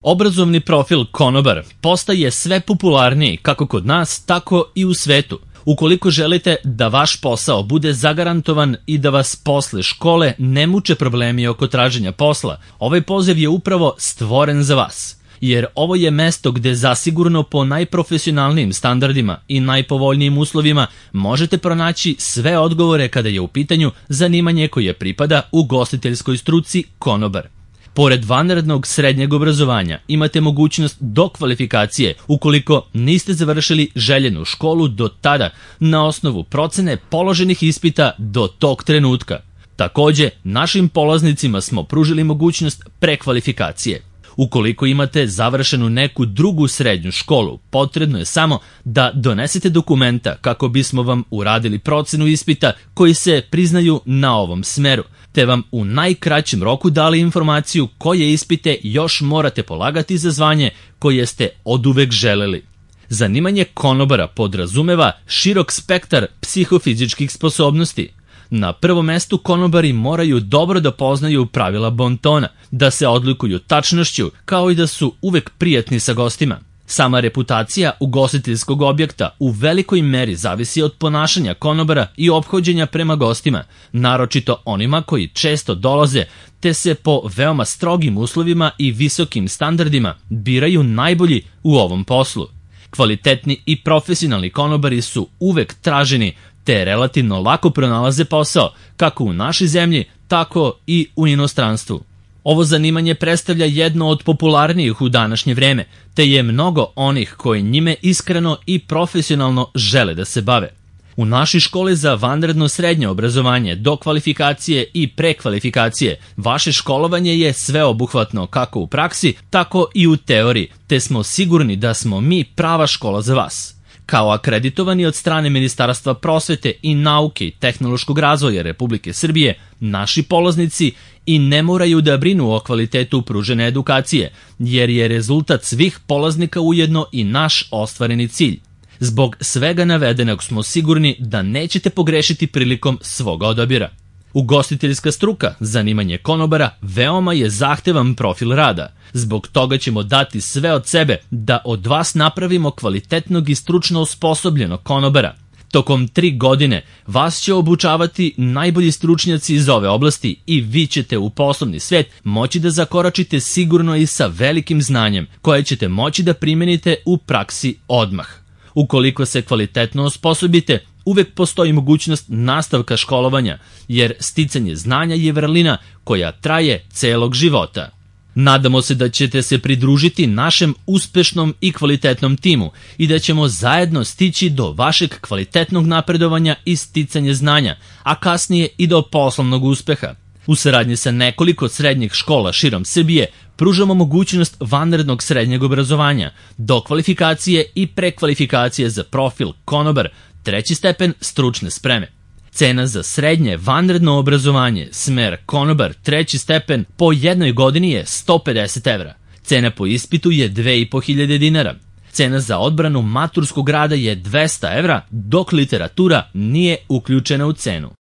Obrazovni profil konobar postaje sve popularniji kako kod nas, tako i u svetu. Ukoliko želite da vaš posao bude zagarantovan i da vas posle škole ne muče problemi oko traženja posla, ovaj poziv je upravo stvoren za vas. Jer ovo je mesto gde zasigurno po najprofesionalnijim standardima i najpovoljnijim uslovima možete pronaći sve odgovore kada je u pitanju zanimanje koje pripada ugostiteljskoj struci konobar. Pored vanrednog srednjeg obrazovanja imate mogućnost dokvalifikacije ukoliko niste završili željenu školu do tada na osnovu procene položenih ispita do tog trenutka. Takođe, našim polaznicima smo pružili mogućnost prekvalifikacije. Ukoliko imate završenu neku drugu srednju školu, potrebno je samo da donesete dokumenta kako bismo vam uradili procenu ispita koji se priznaju na ovom smeru, te vam u najkraćem roku dali informaciju koje ispite još morate polagati za zvanje koje ste oduvek želeli. Zanimanje konobara podrazumeva širok spektar psihofizičkih sposobnosti. Na prvom mestu konobari moraju dobro da poznaju pravila bontona, da se odlikuju tačnošću, kao i da su uvek prijatni sa gostima. Sama reputacija ugostiteljskog objekta u velikoj meri zavisi od ponašanja konobara i ophođenja prema gostima, naročito onima koji često dolaze, te se po veoma strogim uslovima i visokim standardima biraju najbolji u ovom poslu. Kvalitetni i profesionalni konobari su uvek traženi, te relativno lako pronalaze posao, kako u našoj zemlji, tako i u inostranstvu. Ovo zanimanje predstavlja jedno od popularnijih u današnje vreme, te je mnogo onih koji njime iskreno i profesionalno žele da se bave. U našoj školi za vanredno srednje obrazovanje, do kvalifikacije i prekvalifikacije, vaše školovanje je sveobuhvatno kako u praksi, tako i u teoriji, te smo sigurni da smo mi prava škola za vas. Kao akreditovani od strane Ministarstva prosvete i nauke i tehnološkog razvoja Republike Srbije, naši polaznici i ne moraju da brinu o kvalitetu pružene edukacije, jer je rezultat svih polaznika ujedno i naš ostvareni cilj. Zbog svega navedenog smo sigurni da nećete pogrešiti prilikom svog odabira. Ugostiteljska struka, zanimanje konobara, veoma je zahtevan profil rada. Zbog toga ćemo dati sve od sebe da od vas napravimo kvalitetnog i stručno osposobljenog konobara. Tokom 3 godine vas će obučavati najbolji stručnjaci iz ove oblasti i vi ćete u poslovni svet moći da zakoračite sigurno i sa velikim znanjem koje ćete moći da primenite u praksi odmah. Ukoliko se kvalitetno osposobite, uvek postoji mogućnost nastavka školovanja, jer sticanje znanja je vrlina koja traje celog života. Nadamo se da ćete se pridružiti našem uspešnom i kvalitetnom timu i da ćemo zajedno stići do vašeg kvalitetnog napredovanja i sticanja znanja, a kasnije i do poslovnog uspeha. U saradnji sa nekoliko srednjih škola širom Srbije pružamo mogućnost vanrednog srednjeg obrazovanja, dokvalifikacije i prekvalifikacije za profil konobar, 3. stepen stručne spreme. Cena za srednje vanredno obrazovanje, smer konobar, 3. stepen, po jednoj godini je 150 evra. Cena po ispitu je 2500 dinara. Cena za odbranu maturskog rada je 200 evra, dok literatura nije uključena u cenu.